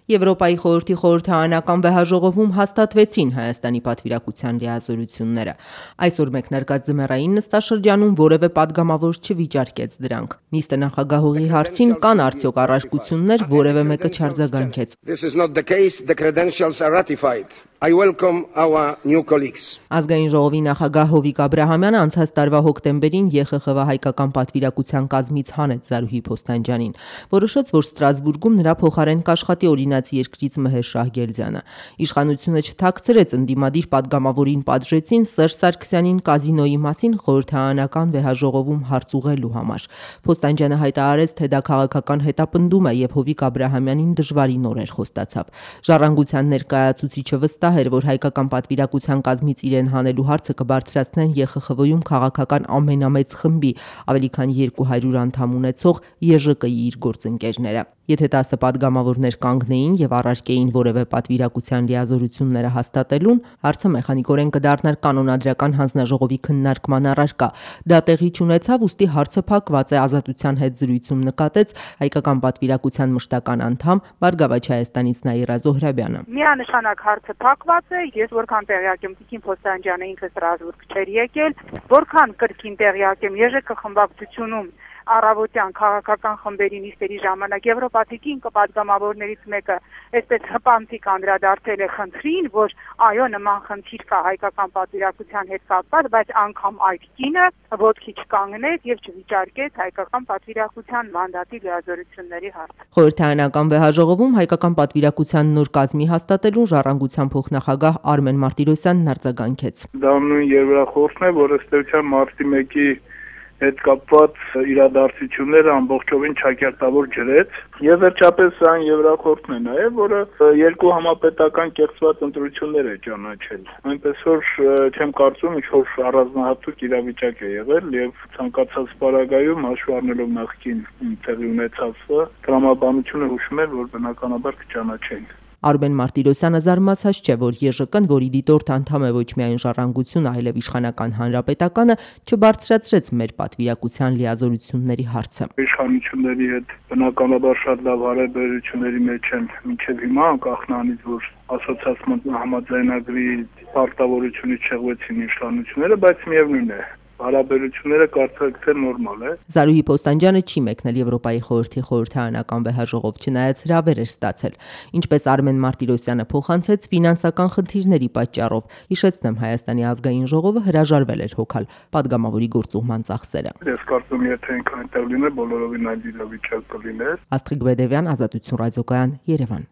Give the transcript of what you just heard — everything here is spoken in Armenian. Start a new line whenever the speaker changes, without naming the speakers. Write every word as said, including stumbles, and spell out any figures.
Եվրոպայի խորհրդի խորհրդարանական վեհաժողովում հաստատվեցին Հայաստանի պատվիրակության լիազորությունները։ Այսօր մեկնարկած ձմեռային նստաշրջանում որևէ падգամավոր չվիճարկեց դրանք։ Նիստը նախագահողի հարցին կան արդյոք առարկություններ, որևէ մեկը չարձագանքեց։ Ազգային ժողովի նախագահ Հովիկ Աբրահամյանը անցած տարվա հոկտեմբերին Ե Խ Խ V հայկական պատվիրակության կազմից հանեց Զարուհի Փոստանջյանին։ Որոշեց, որ Ստրասբուրգում նրա փոխարեն կաշխատի օրինացի երկրից Մհեր Շահգերդյանը։ Իշխանությունը չթաքցրեց ընդդիմադիր падգամավորին պատժեցին Սերժ Սարգսյանին կազինոյի մասին խորհրդարանական վեհաժողովում հարց ուղղելու համար։ Փոստանջյանը հայտարարեց, թե դա քաղաքական հետապնդում է եւ Հովիկ Աբրահամյանին դժվարին օրեր խոստացավ։ Ժառանգության ներկայացուցիչը վստահ էր, որ հայկական պատվիրակության կազմից իրեն հանելու հարցը կբարձրացնեն Ե Խ Խ V-ում քաղաքական ամենամեծ խմբի, ավելի քան երկու հարյուր անդամ ունեցող Ե Ժ Կ-ի իր գործընկերները։ Եթե տասը падգամավորներ կանգնեին եւ առարկեին որևէ պատվիրակության լիազորությունները հաստատելուն, հարցը մեխանիկորեն կդառնար կանոնադրական հանձնաժողովի քննարկման առարկա։ Դա տեղի չունեցավ, ուստի հարցը փակված է, Ազատության հետ զրույցում նկատեց հայկական պատվիրակության մշտական անդամ Բարգավաճ Հայաստանից Նաիրա Զոհրաբյանը։
Միանշանակ հարցը փակված է, ես որքան տեղյակ եմ, Տիկին Փոստանջյանը ինքը Ստրասբուրգ չէր եկել, որքան կրկին տեղյակ եմ, Ե Ժ Կ խմբակցությունում առավոտյան քաղաքական խմբերի նիստերի ժամանակ եվրոպացի պատգամավորներից մեկը այսպես հպանցիկ անդրադարձել է խնդրին, որ այո, նման խնդիր կա հայկական պատվիրակության հետ կապված, բայց անգամ այդ կինը ոտքի չկանգնեց եւ չվիճարկեց հայկական պատվիրակության մանդատի լիազորությունների հարցը։
Խորհրդարանական վեհաժողովում հայկական պատվիրակության նոր կազմի հաստատելուն Ժառանգության փոխնախագահ Արմեն Մարտիրոսյանն արձագանքեց։
Դա նույն երրորդն է, որ ըստ էության մարտի մեկի հետ կապված իրադարձությունները ամբողջովին չակերտավոր ջրեց եւ վերջապես այն Եվրախորհուրդն է նաեւ, որը երկու համապետական կեղծված ընտրություններ է ճանաչել։ Այնպես որ չեմ կարծում ինչ-որ առանձնահատուկ իրավիճակ է եղել եւ ցանկացած պարագայում հաշվի առնելով նախկին տեղի ունեցածը տրամաբանությունը հուշում է, որ բնականաբար կճանաչեն։
Արմեն Մարտիրոսյանը զարմացած չէ, որ Ե Ժ Կն, որի դիտորդ անդամ է ոչ միայն Ժառանգությունը, այլև իշխանական հանրապետականը, չբարձրացրեց մեր պատվիրակության լիազորությունների հարցը։
Իշխանությունների հետ բնականաբար շատ լավ հարաբերությունների մեջ են մինչև հիմա, անկախ նրանից, որ ասոցիացիոն համաձայնագրի պարտավորությունից չեղվեցին իշխանությունները, բայց միևնույն է, հարաբերությունները կարծեք թե նորմալ է։
Զարուհի Փոստանջյանը չի մեկնել Եվրոպայի խորհրդի խորհրդարանական վեհաժողով, չնայած հրավեր էր ստացել։ Ինչպես Արմեն Մարտիրոսյանը փոխանցեց, ֆինանսական խնդիրների պատճառով, հիշեցնեմ, Հայաստանի ազգային ժողովը հրաժարվել էր հոգալ падգամավորի գործուղման ծախսերը։
Ես կարծում եմ, եթե ինքն այնտեղ լիներ, բոլորովին այլ իրավիճակ կլիներ։
Աստղիկ Բեդևյան, Ազատություն ռադիոկայան, Երևան։